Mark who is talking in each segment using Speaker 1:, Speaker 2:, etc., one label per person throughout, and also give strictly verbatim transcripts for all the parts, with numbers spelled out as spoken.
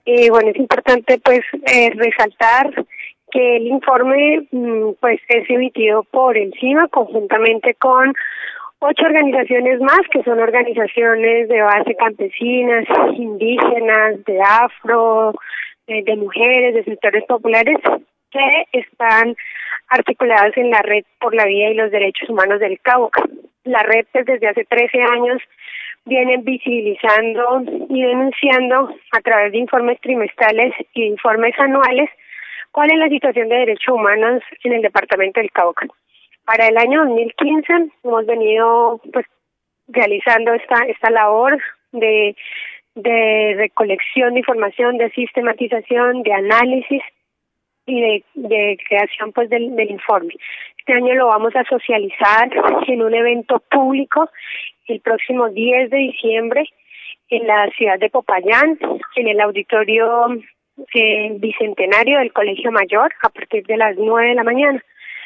Speaker 1: Eh, bueno, es importante pues eh, resaltar que el informe pues es emitido por el CIMA conjuntamente con ocho organizaciones más, que son organizaciones de base campesinas, indígenas, de afro, de, de mujeres, de sectores populares, que están articuladas en la Red por la Vida y los Derechos Humanos del Cauca. La red pues, desde hace trece años vienen visibilizando y denunciando a través de informes trimestrales y informes anuales cuál es la situación de derechos humanos en el departamento del Cauca. Para el año dos mil quince hemos venido pues realizando esta esta labor de de recolección de información, de sistematización, de análisis y de, de creación pues del, del informe. Este año lo vamos a socializar en un evento público el próximo diez de diciembre en la ciudad de Popayán, en el auditorio eh, bicentenario del Colegio Mayor, a partir de las nueve de la mañana.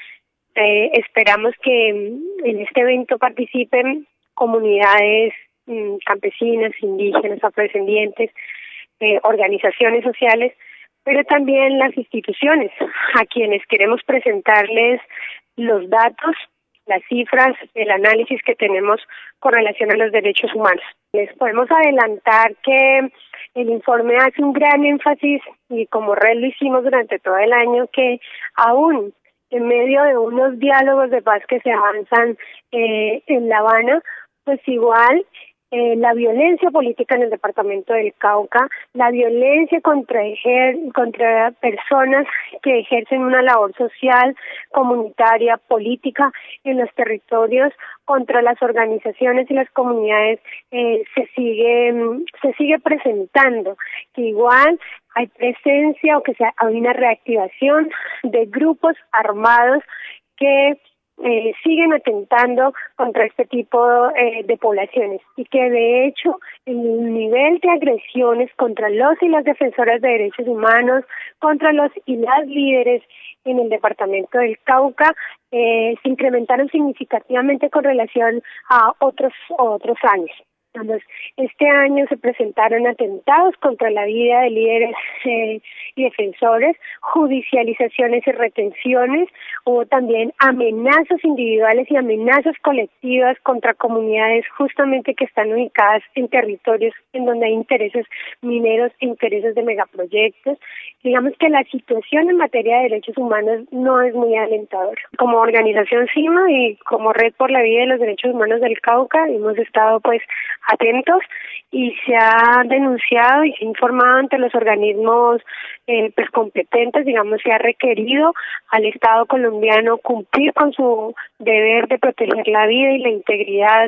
Speaker 1: Eh, esperamos que en este evento participen comunidades mm, campesinas, indígenas, afrodescendientes, eh, organizaciones sociales, pero también las instituciones, a quienes queremos presentarles los datos, las cifras, el análisis que tenemos con relación a los derechos humanos. Les podemos adelantar que el informe hace un gran énfasis, y como red lo hicimos durante todo el año, que aún en medio de unos diálogos de paz que se avanzan eh, en La Habana, pues igual eh, la violencia política en el departamento del Cauca, la violencia contra ejer contra personas que ejercen una labor social, comunitaria, política en los territorios, contra las organizaciones y las comunidades eh, se sigue se sigue presentando, que igual hay presencia o que sea, hay una reactivación de grupos armados que eh, siguen atentando contra este tipo eh, de poblaciones y que de hecho el nivel de agresiones contra los y las defensoras de derechos humanos, contra los y las líderes en el departamento del Cauca eh, se incrementaron significativamente con relación a otros a otros años. Entonces, este año se presentaron atentados contra la vida de líderes eh, y defensores, judicializaciones y retenciones, hubo también amenazas individuales y amenazas colectivas contra comunidades justamente que están ubicadas en territorios en donde hay intereses mineros, intereses de megaproyectos. Digamos que la situación en materia de derechos humanos no es muy alentadora. Como organización CIMA y como Red por la Vida y los Derechos Humanos del Cauca hemos estado pues atentos y se ha denunciado y se ha informado ante los organismos eh, pues competentes, digamos, se ha requerido al Estado colombiano cumplir con su deber de proteger la vida y la integridad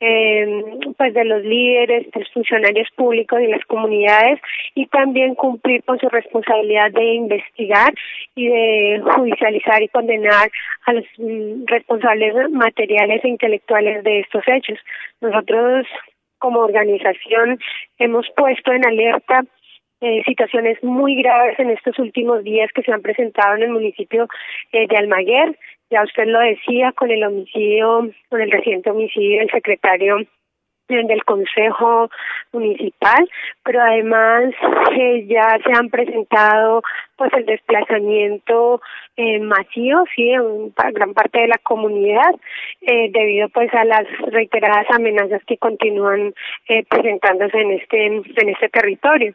Speaker 1: eh, pues de los líderes, de los funcionarios públicos y las comunidades, y también cumplir con su responsabilidad de investigar y de judicializar y condenar a los mm, responsables materiales e intelectuales de estos hechos. Nosotros como organización hemos puesto en alerta eh, situaciones muy graves en estos últimos días que se han presentado en el municipio eh, de Almaguer. Ya usted lo decía, con el homicidio, con el reciente homicidio del secretario del Consejo Municipal, pero además eh, ya se han presentado pues el desplazamiento eh, masivo, sí, en gran parte de la comunidad, eh, debido pues a las reiteradas amenazas que continúan eh, presentándose en este en este territorio.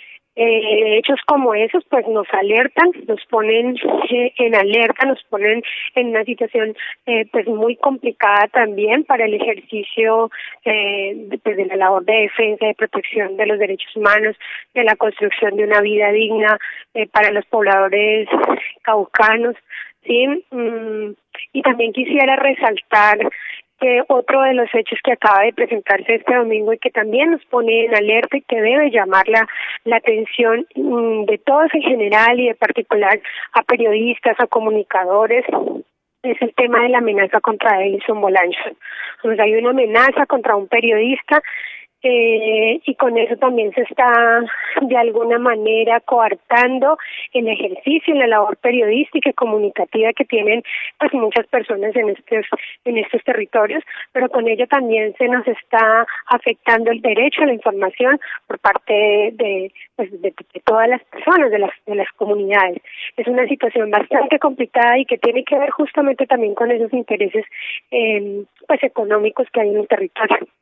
Speaker 1: Eh, hechos como esos pues nos alertan, nos ponen eh, en alerta, nos ponen en una situación eh, pues muy complicada también para el ejercicio eh, de, pues, de la labor de defensa, de protección de los derechos humanos, de la construcción de una vida digna eh, para los pobladores caucanos, sí. Mm, y también quisiera resaltar que otro de los hechos que acaba de presentarse este domingo y que también nos pone en alerta y que debe llamar la, la atención mmm, de todos en general y de particular a periodistas, a comunicadores, es el tema de la amenaza contra Edison Bolaños. Pues hay una amenaza contra un periodista eh, y con eso también se está de alguna manera coartando el ejercicio y la labor periodística y comunicativa que tienen pues muchas personas en estos en estos territorios, pero con ello también se nos está afectando el derecho a la información por parte de, de pues de, de todas las personas, de las de las comunidades. Es una situación bastante complicada y que tiene que ver justamente también con esos intereses eh, pues económicos que hay en el territorio.